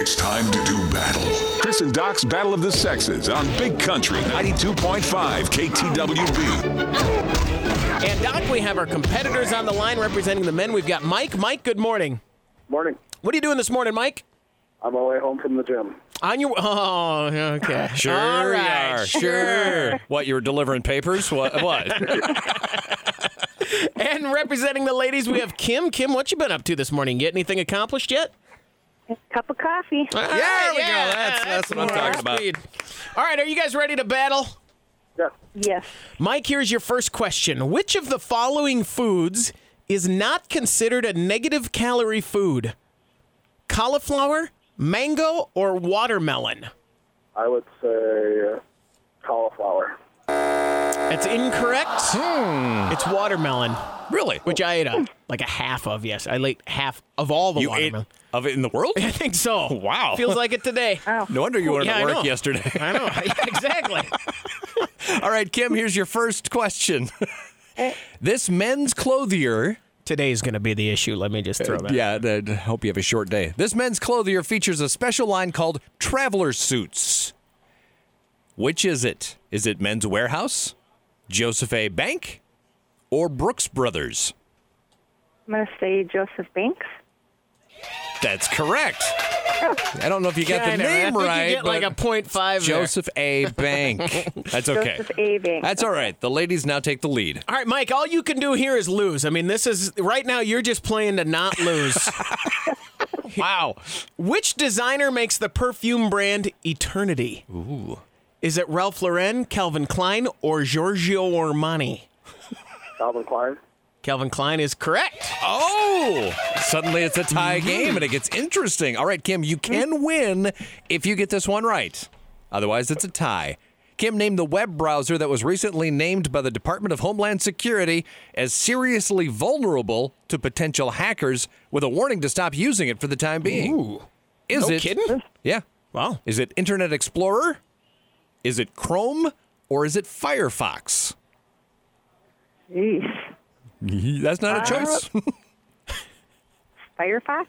It's time to do battle. Chris and Doc's Battle of the Sexes on Big Country 92.5 KTWB. And Doc, we have our competitors on the line representing the men. We've got Mike. Mike, good morning. Morning. What are you doing this morning, Mike? I'm on my way home from the gym. On your... Oh, okay. Sure All you right, are. Sure. What, you were delivering papers? What? And representing the ladies, we have Kim. Kim, what you been up to this morning? Get anything accomplished yet? A cup of coffee. All There right, we go. That's what I'm talking about. Speed. All right, are you guys ready to battle? Yeah. Yes. Mike, here's your first question. Which of the following foods is not considered a negative calorie food? Cauliflower, mango, or watermelon? I would say cauliflower. That's incorrect. It's watermelon, Really? which I ate like a half of, yes. I ate half of all the You ate watermelon. of it in the world? I think so. Wow. Feels like it today. No wonder you weren't Yeah, at I work know. yesterday. I know. Yeah, exactly. All right, Kim, here's your first question. This men's clothier... Today's going to be the issue. Let me just throw that. Yeah, I hope you have a short day. This men's clothier features a special line called Traveler Suits. Which is it? Is it Men's Warehouse, Joseph A. Bank, or Brooks Brothers? I'm going to say Joseph Banks. That's correct. I don't know if you got the Kinda. name I think right, you get like a but 0.5 there. Joseph A. Bank. That's okay. Joseph A. Banks. That's all right. The ladies now take the lead. All right, Mike, all you can do here is lose. I mean, this is right now you're just playing to not lose. Wow. Which designer makes the perfume brand Eternity? Ooh. Is it Ralph Lauren, Calvin Klein, or Giorgio Armani? Calvin Klein. Calvin Klein is correct. Oh! Suddenly it's a tie game and it gets interesting. All right, Kim, you can win if you get this one right. Otherwise, it's a tie. Kim, named the web browser that was recently named by the Department of Homeland Security as seriously vulnerable to potential hackers with a warning to stop using it for the time being. Ooh. Is No it? kidding? Yeah. Wow. Is it Internet Explorer? Is it Chrome? Or is it Firefox? Jeez. That's not a choice. Firefox?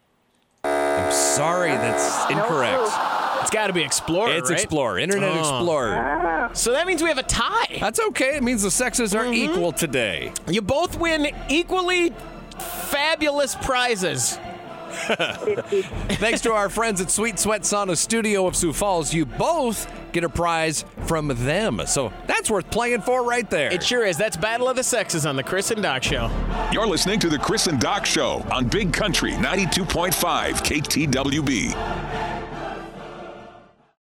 I'm sorry, that's incorrect. It's got to be Explorer, It's right? Explorer, Internet Oh. Explorer. So that means we have a tie. That's okay. It means the sexes are equal today. You both win equally fabulous prizes. Thanks to our friends at Sweet Sweat Sauna Studio of Sioux Falls, you both get a prize from them. So that's worth playing for right there. It sure is. That's Battle of the Sexes on the Chris and Doc Show. You're listening to the Chris and Doc Show on Big Country 92.5 KTWB.